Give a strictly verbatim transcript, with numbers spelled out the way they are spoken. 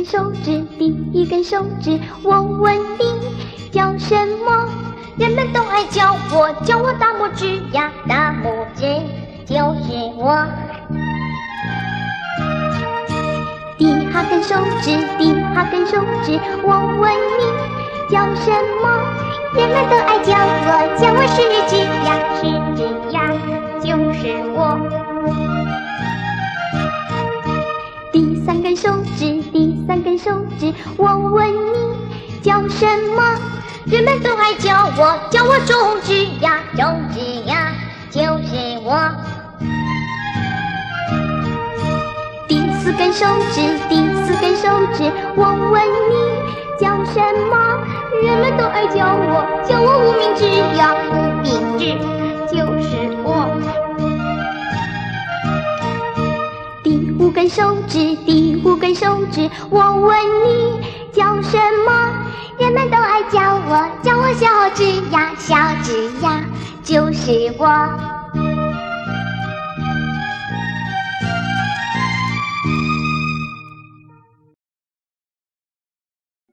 手指，第一根手指，我问你叫什么？人们都爱叫我，叫我大拇指呀，大拇指就是我。第二根手指，第二根手指，我问你叫什么？人们都爱叫我，叫我食指呀，食指呀，就是我。第三根手指，第三根手指，我问你叫什么？人们都爱叫我，叫我中指呀，中指呀，就是我。第四根手指，第四根手指，我问你叫什么？人们都爱叫我，叫我无名指呀，无名指就是我。第五根手指，第五根手指，我问你叫什么？人们都爱叫我，叫我小指呀，小指呀，就是我。